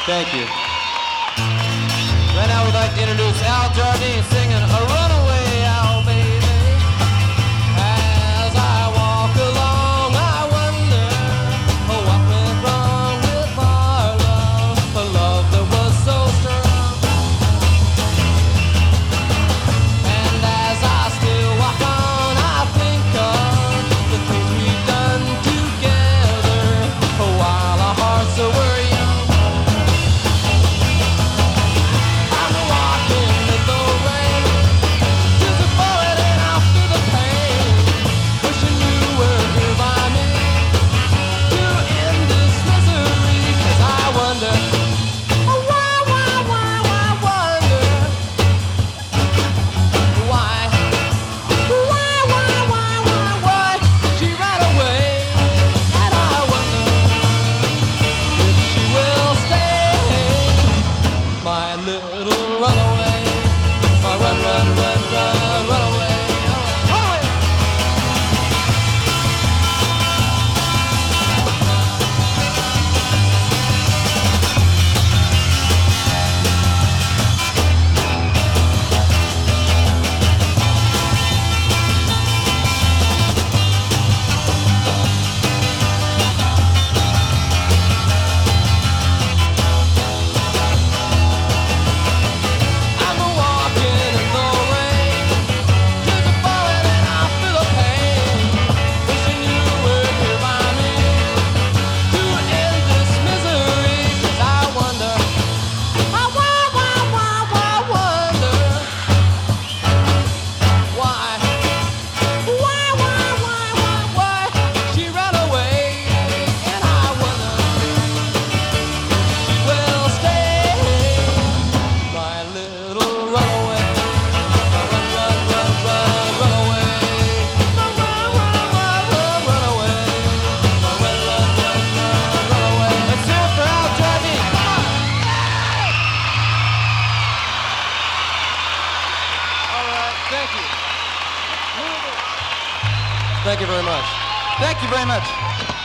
Thank you. Right now we'd like to introduce Al Jardine singing A Runaway Al, baby. As I walk along, I wonder what went wrong with our love, a love that was so strong. And as I still walk on, I think of the things we've done together while our hearts were young. Little runaway, run, run, run, run, run away. Thank you very much. Thank you very much.